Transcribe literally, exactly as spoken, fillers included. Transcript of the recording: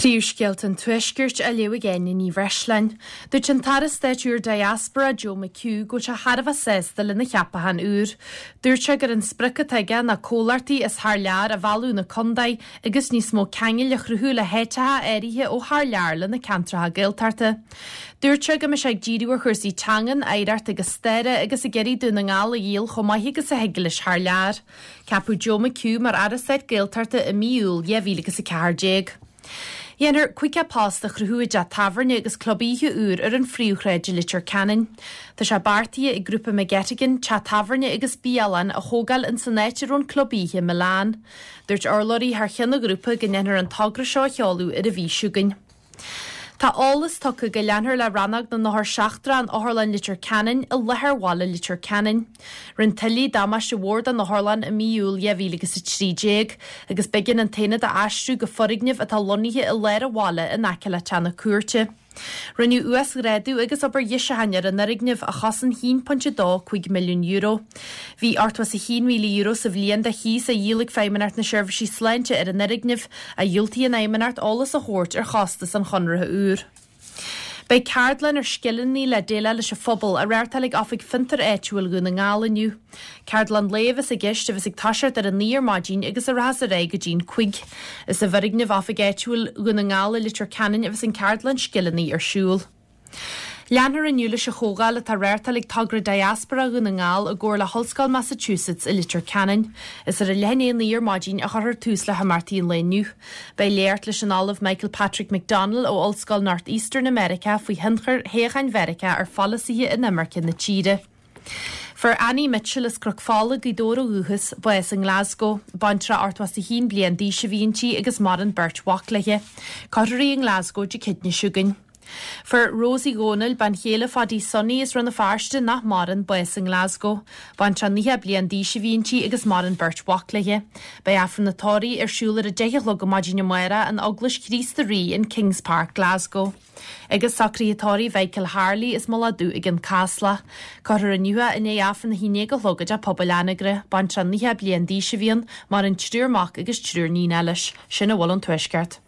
Príomhsceilt an tuisgirt a leabhar géine ní Bhreislein. Dúirt an taras staitiúr diaspora Joe McHugh go se Harbh sésta lena cheapahan úr. Dúirte gur an sprica taige na cólartaí is thar lear a bhallú na condaid agus níos mó ceangail le chruthú le héitethe éirithe ó thar lear lena cantratha gaeltarta. Dúirte go me sé ddíriúar chuirsaí teangan éireart agus steire agus a geirí dúna ngáil a dhéal chomaithe agus a heigelis thar lear. Ceapú Joe McHugh mar arasaid gaeltarta i míúil dheimhíle agus a ceathair déag. Dhéanaar cuice pásta chruthúid a tafarne agus clubbíthe úr ar an phríomhchréide litir canin. Tá sé bartaí i grúpa me Gettigan te tafarne agus bíalan a thógáil in san éitirún clubbíthe Milán. Dúirt orlóirí thar cheanna grúpa go ndeantar an tagra seo cheolú ar a bhí siúgain. Tá álas tucha go leanthar le rannach na náthair seachtra an áthirlein litir canin i lethar bhála litir canin. Rin tilí damas se bhórd an áthirlein i míúil dheimhíle agus a trídéag, agus begin an taine a aistriú go forigneamh atá loníthe i léir bhála in aice le teanna cuairte. Rinneú U S réadú agus obair dhiise hainear an narigneamh a chasan one point two five milliún euro. Bhí artwas a one milliún euro sa bhliain de hí sa díolig féimeanart na seirbhísí sleinte ar an narigneamh a dúiltaí an éimeanart álas a chóirt ar chastas an chonrathe úr. Bei cardlan ar skillinní le déile leis a phobal a réirtalig áfik fintar éitiúil go na ngáilaniu. Cardlan lévis a gist a visig tasirt ar a níor mágin agus a ras a ré go dín cuig. Is a bhirigneamh áfik éitiúil go na ngála litir canin a vis an cardlan skillinní ar siúl. Leanthar aniu leis a chógáil a tá réirtalig tagra diaspora go na ngáil a gcóir le Hullscoil, Massachusetts i litir canin. Is ar a lehéanaí níor mágin a chuthar tús le hamartaí leniu. Bei léirt leis an álamh Michael Patrick McDonald ó Hullscoil Northeastern America faoi hinchar héchain Verica ar fallasaithe in Imirce na tíre. For Annie Mitchell is crocfála gidóra úchas bues in Glasgow, bantra artwas a hín blian díise víntí agus maran Bert Wachtleiche, carraí in Glasgow de kidney sugan. For Rosie Gonal ban chéile fadí sonní is runna farste nach maran bues in Glasgow, bantra níthe blian díise víntí agus maran Bert Wachtleiche, bei afran na tóí ar siúlar a deich log imagine muera an oglis Christarí in Kings Park, Glasgow. Agus sacríatóí Michael Harley is moladú ag an Casla, carrar a nua in é afran na híine go logad a pobalánagre, bantra níthe blian díise vín mar an trúrmach agus trúr ní eiles, sinna bhil an tuisceart.